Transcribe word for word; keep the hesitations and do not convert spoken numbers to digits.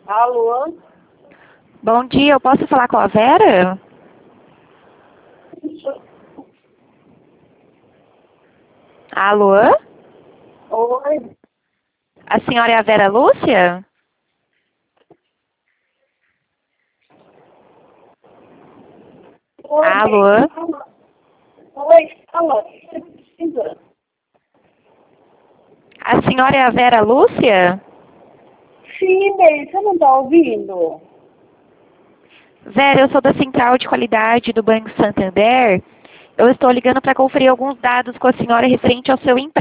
Alô? Bom dia, eu posso falar com a Vera? Alô? Oi? A senhora é a Vera Lúcia? Oi, Alô? fala. Oi, fala. O que você precisa? A senhora é a Vera Lúcia? Sim, bem, você não tá ouvindo? Vera, eu sou da Central de Qualidade do Banco Santander. Eu estou ligando para conferir alguns dados com a senhora referente ao seu empréstimo.